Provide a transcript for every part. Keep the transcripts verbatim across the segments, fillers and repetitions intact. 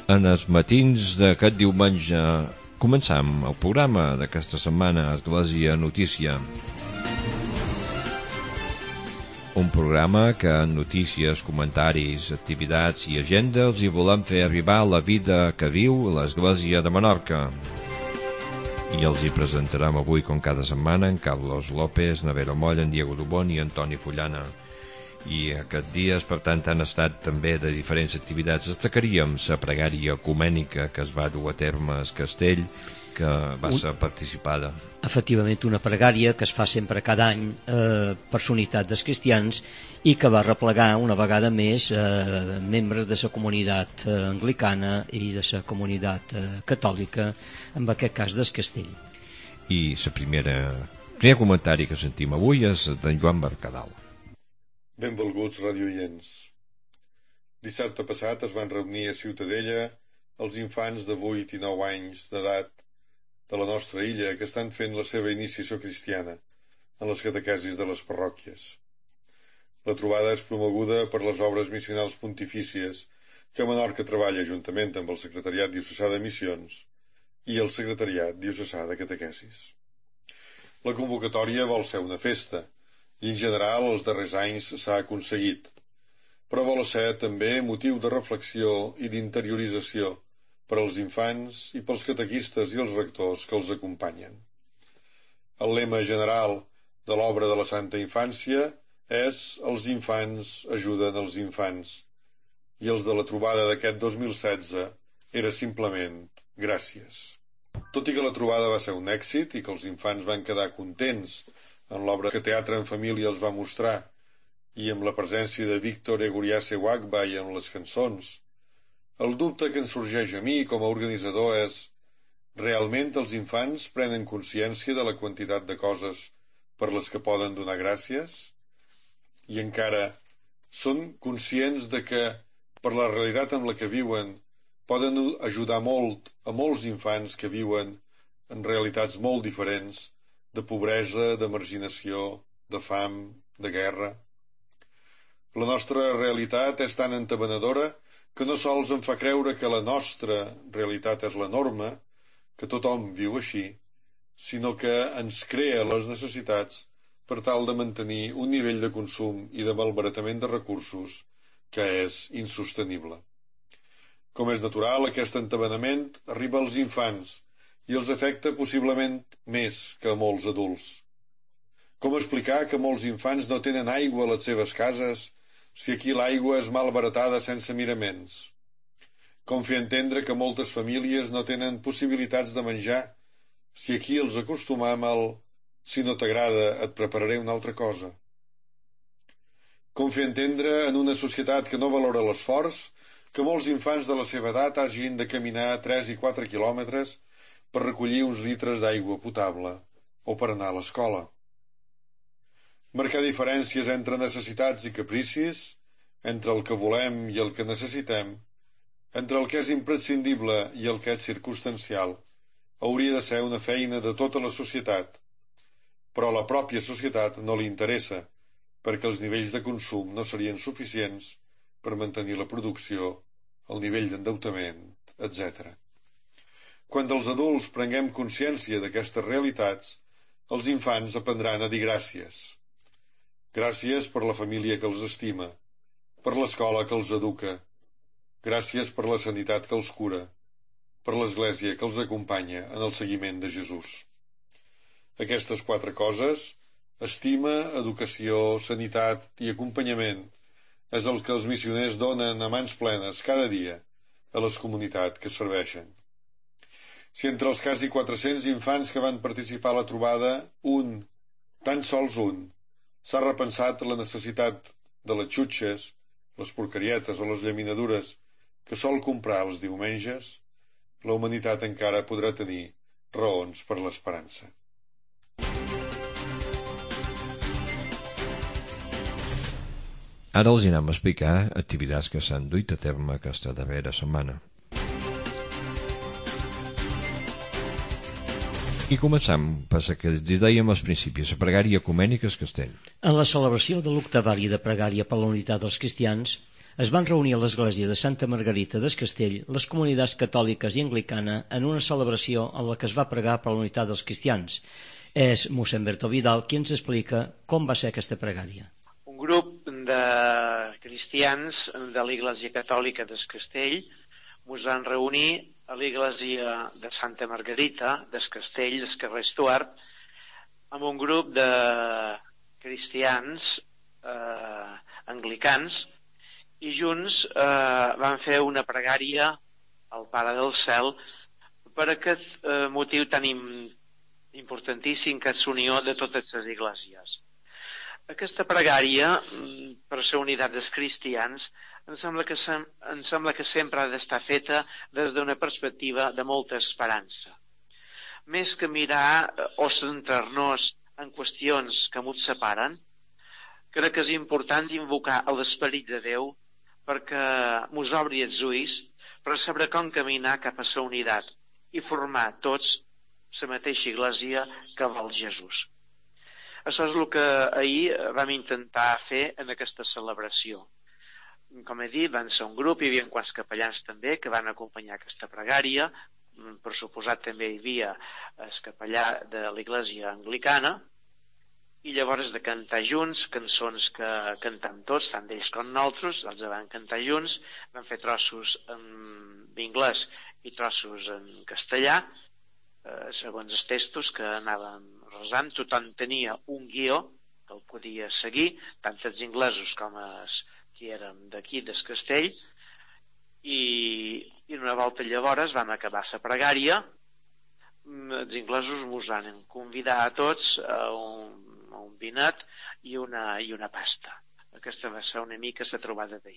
En els matins d'aquest diumenge començam el programa d'aquesta setmana, Església Notícia. Un programa que en notícies, comentaris, activitats i agenda els hi volem fer arribar la vida que viu l'Església de Menorca. I els hi presentarem avui, com cada setmana, en Carlos López, Navero Moll, en Diego Dubón i Antoni Fullana. I aquests dies, per tant, han estat també de diferents activitats. Destacaríem la pregària ecumènica que es va dur a terme al Castell, que va ser participada. Efectivament, una pregària que es fa sempre cada any eh, per l'unitat dels cristians i que va replegar una vegada més eh, membres de la comunitat eh, anglicana i de la comunitat eh, catòlica, en aquest cas del Castell. I la primera, el primer comentari que sentim avui és d'en Joan Mercadal. Benvolguts radioients. Dissabte passat es van reunir a Ciutadella els infants de vuit i nou anys d'edat de la nostra illa que estan fent la seva iniciació cristiana en les catequesis de les parròquies. La trobada és promoguda per les obres missionals pontifícies que Menorca treballa juntament amb el Secretariat Diocesà de Missions i el Secretariat Diocesà de Catequesis. La convocatòria vol ser una festa i en general els darrers anys s'ha aconseguit, però vol ser també motiu de reflexió i d'interiorització per als infants i pels catequistes i els rectors que els acompanyen. El lema general de l'obra de la Santa Infància és «Els infants ajuden els infants» i els de la trobada d'aquest dos mil setze era simplement «Gràcies». Tot i que la trobada va ser un èxit i que els infants van quedar contents en l'obra que Teatre en Família els va mostrar i amb la presència de Víctor Eguriase Wagba i amb les cançons, el dubte que ens sorgeix a mi com a organitzador és: realment els infants prenen consciència de la quantitat de coses per les que poden donar gràcies? I encara, són conscients de que, per la realitat amb la que viuen, poden ajudar molt a molts infants que viuen en realitats molt diferents, de pobresa, de marginació, de fam, de guerra? La nostra realitat és tan entabanadora que no sols em fa creure que la nostra realitat és la norma, que tothom viu així, sinó que ens crea les necessitats per tal de mantenir un nivell de consum i de malbaratament de recursos que és insostenible. Com és natural, aquest entabanament arriba als infants i els afecta possiblement més que a molts adults. Com explicar que molts infants no tenen aigua a les seves cases si aquí l'aigua és malbaratada sense miraments? Com fer entendre que moltes famílies no tenen possibilitats de menjar si aquí els acostumam al «si no t'agrada et prepararé una altra cosa»? Com fer entendre en una societat que no valora l'esforç que molts infants de la seva edat hagin de caminar tres i quatre quilòmetres per recollir uns litres d'aigua potable o per anar a l'escola? Marcar diferències entre necessitats i capricis, entre el que volem i el que necessitem, entre el que és imprescindible i el que és circumstancial, hauria de ser una feina de tota la societat, però a la pròpia societat no li interessa, perquè els nivells de consum no serien suficients per mantenir la producció, el nivell d'endeutament, etcètera. Quan els adults prenguem consciència d'aquestes realitats, els infants aprendran a dir gràcies. Gràcies per la família que els estima, per l'escola que els educa, gràcies per la sanitat que els cura, per l'església que els acompanya en el seguiment de Jesús. Aquestes quatre coses, estima, educació, sanitat i acompanyament, és el que els missioners donen a mans plenes cada dia a les comunitats que serveixen. Si entre els quasi quatre-cents infants que van participar a la trobada, un, tan sols un, s'ha repensat la necessitat de les xutxes, les porcarietes o les llaminadures que sol comprar els diumenges, la humanitat encara podrà tenir raons per l'esperança. Ara els anem a explicar activitats que s'han duit a terme aquesta darrera setmana. I començam per la que dèiem als principis, la pregària ecumènica al castell. En la celebració de l'octavari de pregària per la unitat dels cristians es van reunir a l'església de Santa Margarita del Castell les comunitats catòliques i anglicana en una celebració en la que es va pregar per la unitat dels cristians. És mossèn Berto Vidal qui ens explica com va ser aquesta pregària. Un grup de cristians de l'Església Catòlica del Castell ens van reunir a l'església de Santa Margarita del Castell, del carrer Stuart, amb un grup de cristians eh, anglicans, i junts eh, van fer una pregària al Pare del Cel per aquest eh, motiu tan im importantíssim que és l'unió de totes les esglésies. Aquesta pregària, per la unitat dels cristians, em sembla que, sem em sembla que sempre ha d'estar feta des d'una perspectiva de molta esperança. Més que mirar o centrar-nos en qüestions que ens separen, crec que és important invocar l'Esperit de Déu perquè ens obri els ulls per saber com caminar cap a la unitat i formar tots la mateixa església que vol Jesús. Això és el que ahir vam intentar fer en aquesta celebració. Com he dit, van ser un grup, hi havia quants capellans també que van acompanyar aquesta pregària, per suposat també hi havia el capellà de l'església anglicana, i llavors de cantar junts, cançons que cantam tots, tant d'ells com nosaltres, els van cantar junts, van fer trossos en anglès i trossos en castellà, eh, segons els textos que anàvem resant. Tothom tenia un guió que el podia seguir, tant els inglesos com els que érem d'aquí, del castell, i, i una volta llavors vam acabar la pregària. Els inglesos ens van convidar a tots a un, a un vinet i una, i una pasta. Aquesta va ser una mica la trobada d'ahir.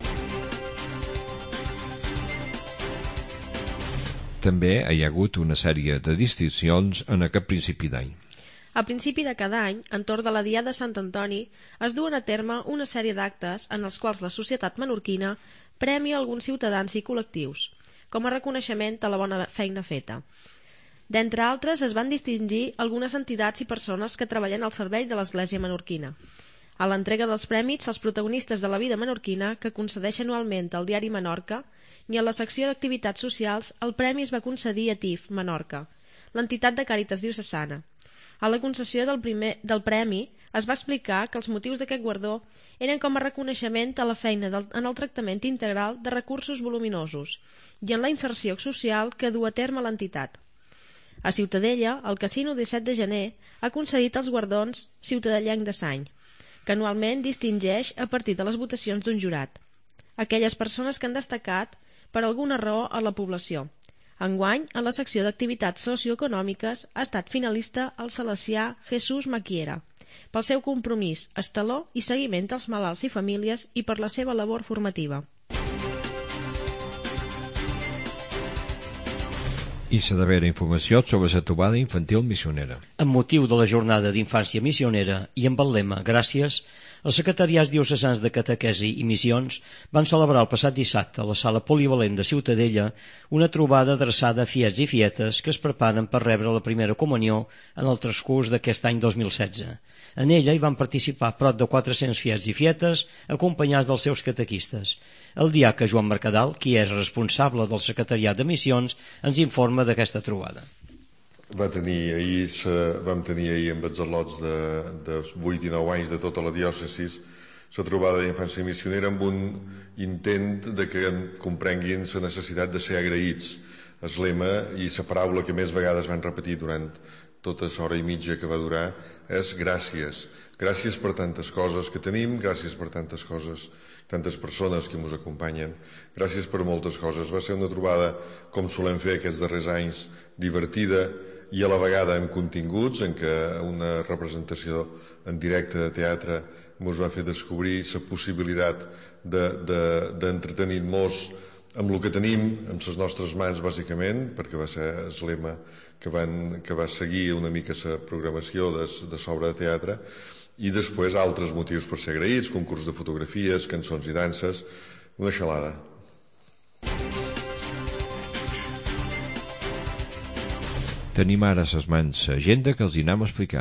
També hi ha hagut una sèrie de distincions en aquest principi d'any. A principi de cada any, entorn de la Diada de Sant Antoni, es duen a terme una sèrie d'actes en els quals la societat menorquina premia alguns ciutadans i col·lectius, com a reconeixement de la bona feina feta. D'entre altres, es van distingir algunes entitats i persones que treballen al servei de l'Església menorquina. A l'entrega dels prèmits als protagonistes de la vida menorquina, que concedeix anualment el diari Menorca, i a la secció d'activitats socials, el premi es va concedir a T I F Menorca, l'entitat de Càritas diocesana. A la concessió del, primer, del premi es va explicar que els motius d'aquest guardó eren com a reconeixement a la feina del, en el tractament integral de recursos voluminosos i en la inserció social que du a terme l'entitat. A Ciutadella, el Casino disset de gener ha concedit els guardons Ciutadellenc de Sany, que anualment distingeix a partir de les votacions d'un jurat aquelles persones que han destacat per alguna raó a la població. Enguany, en la secció d'activitats socioeconòmiques, ha estat finalista el salesià Jesús Maquiera, pel seu compromís, estaló i seguiment dels malalts i famílies i per la seva labor formativa. I s'ha d'haver informació sobre la trobada infantil missionera. Amb motiu de la jornada d'infància missionera i amb el lema Gràcies, els secretariats diocesans de catequesi i missions van celebrar el passat dissabte a la sala polivalent de Ciutadella una trobada adreçada a fiets i fietes que es preparen per rebre la primera comunió en el transcurs d'aquest any dos mil setze. En ella hi van participar prop de quatre-cents fiets i fietes acompanyats dels seus catequistes. El diaca Joan Mercadal, qui és responsable del secretariat de missions, ens informa d'aquesta trobada. Va tenir ahir, vam tenir ahir amb els al·lots de, de vuit i nou anys de tota la diòcesi la trobada d'infància missionera amb un intent de que comprenguin la necessitat de ser agraïts. El lema i la paraula que més vegades van repetir durant tota l'hora i mitja que va durar és gràcies. Gràcies per tantes coses que tenim, gràcies per tantes coses, tantes persones que ens acompanyen, gràcies per moltes coses. Va ser una trobada, com solem fer aquests darrers anys, divertida i a la vegada amb continguts, en què una representació en directe de teatre ens va fer descobrir la possibilitat d'entretenir-nos amb el que tenim, amb les nostres mans, bàsicament, perquè va ser el lema que, van, que va seguir una mica la programació de, de l'obra de teatre, i després altres motius per ser agraïts, concurs de fotografies, cançons i danses, una xalada. Tenim ara a les mans l'agenda que els hi anem a explicar.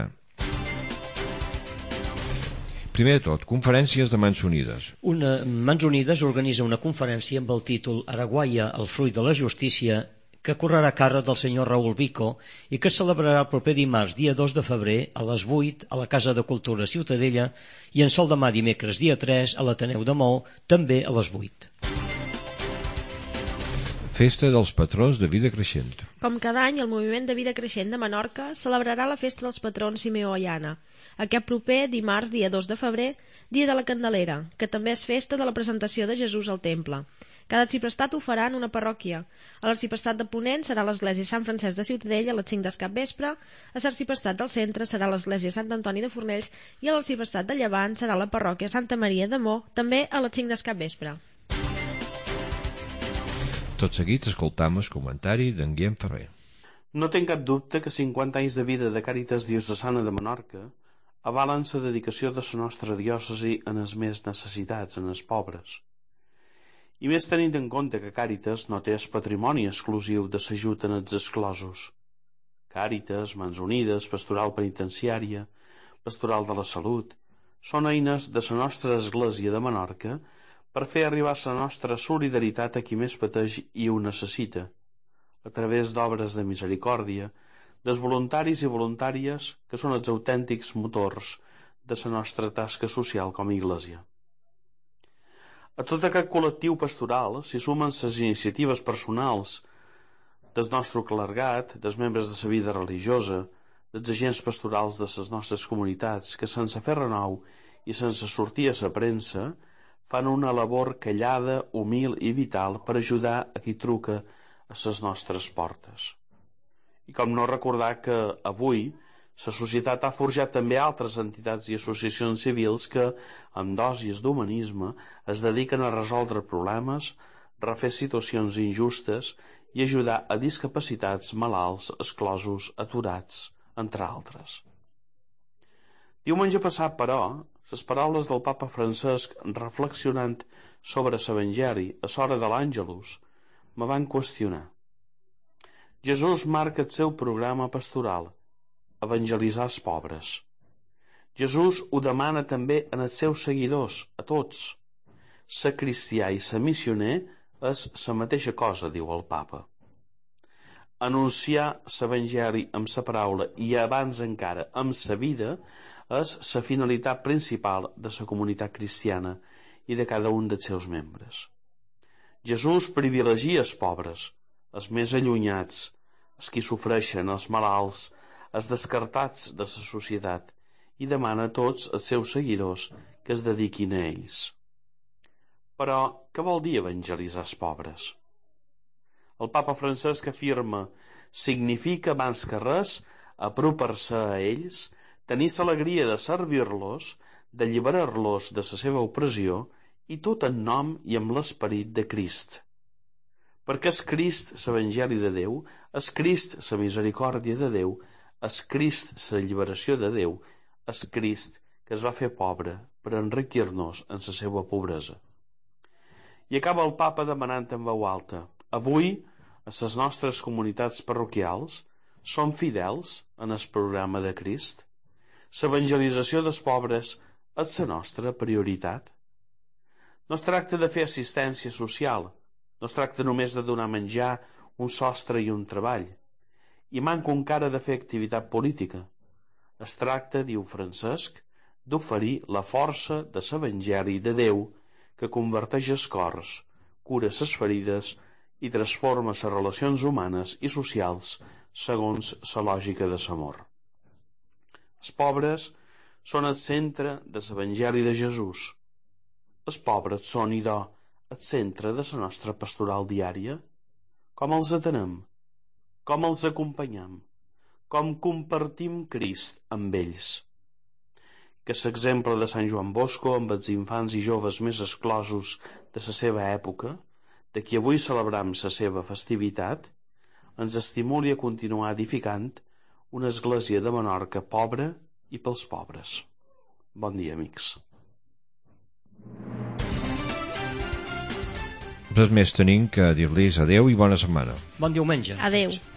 Primer de tot, conferències de Mans Unides. Una, Mans Unides organitza una conferència amb el títol Araguaia, el fruit de la justícia, que correrà a càrrec del senyor Raül Vico i que es celebrarà el proper dimarts, dia dos de febrer, a les vuit, a la Casa de Cultura Ciutadella, i en sol demà, dimecres, dia tres, a l'Ateneu de Maó, també a les vuit. Festa dels patrons de Vida Creixent. Com cada any, el Moviment de Vida Creixent de Menorca celebrarà la festa dels patrons Simeó i Anna, aquest proper dimarts, dia dos de febrer, dia de la Candelera, que també és festa de la presentació de Jesús al temple. Cada arciprestat ho farà en una parròquia. A l'arciprestat de Ponent serà l'església Sant Francesc de Ciutadella a les cinc del capvespre, a l'arciprestat del centre serà l'església Sant Antoni de Fornells i a l'arciprestat de Llevant serà la parròquia Santa Maria de Mo, també a les cinc del capvespre. Tot seguit escoltam el comentari d'en Guillem Ferrer. No tinc cap dubte que cinquanta anys de vida de Càritas Diocesana de Menorca avalen la dedicació de la nostra diòcesi en els més necessitats, en els pobres. I més tenint en compte que Càritas no té el patrimoni exclusiu de l'ajut en els exclosos. Càritas, Mans Unides, Pastoral Penitenciària, Pastoral de la Salut, són eines de la nostra Església de Menorca per fer arribar la nostra solidaritat a qui més pateix i ho necessita, a través d'obres de misericòrdia, dels voluntaris i voluntàries que són els autèntics motors de la nostra tasca social com a Iglésia. A tot aquest col·lectiu pastoral s'hi sumen les iniciatives personals del nostre clergat, dels membres de la vida religiosa, dels agents pastorals de les nostres comunitats que sense fer renou i sense sortir a la premsa fan una labor callada, humil i vital per ajudar a qui truca a les nostres portes. I com no recordar que avui la societat ha forjat també altres entitats i associacions civils que, amb dosis d'humanisme, es dediquen a resoldre problemes, refer situacions injustes i ajudar a discapacitats, malalts, exclosos, aturats, entre altres. Diumenge passat, però, les paraules del papa Francesc reflexionant sobre l'Evangeli a l'hora de l'Àngelus me van qüestionar. Jesús marca el seu programa pastoral, evangelitzar els pobres. Jesús ho demana també en els seus seguidors, a tots. Ser cristià i ser missioner és la mateixa cosa, diu el papa. Anunciar l'Evangeli amb la paraula i abans encara amb la vida és la finalitat principal de la comunitat cristiana i de cada un dels seus membres. Jesús privilegia els pobres, els més allunyats, els qui sofreixen, els malalts, els descartats de la societat, i demana a tots els seus seguidors que es dediquin a ells. Però, què vol dir evangelitzar els pobres? El papa Francesc afirma: significa, abans que res, apropar-se a ells, tenir l'alegria de servir-los, d'alliberar-los de la seva opressió, i tot en nom i amb l'esperit de Crist. Perquè és Crist l'Evangeli de Déu, és Crist la misericòrdia de Déu, és Crist la lliberació de Déu, és Crist que es va fer pobre per enriquir-nos en la seva pobresa. I acaba el papa demanant en veu alta: avui, a les nostres comunitats parroquials, som fidels en el programa de Crist? L'evangelització dels pobres és la nostra prioritat? No es tracta de fer assistència social, no es tracta només de donar menjar, un sostre i un treball, i manco encara de fer activitat política. Es tracta, diu Francesc, d'oferir la força de l'Evangeli de Déu que converteix els cors, cura les ferides i transforma les relacions humanes i socials segons la lògica de l'amor. Els pobres són el centre de l'Evangeli de Jesús. Els pobres són, idò, el centre de la nostra pastoral diària. Com els atenem? Com els acompanyem? Com compartim Crist amb ells? Que l'exemple de Sant Joan Bosco amb els infants i joves més exclosos de la seva època, de qui avui celebram la seva festivitat, ens estimuli a continuar edificant una església de Menorca pobra i pels pobres. Bon dia, amics. Res més tenim que dir-los adeu i bona setmana. Bon diumenge. Adeu.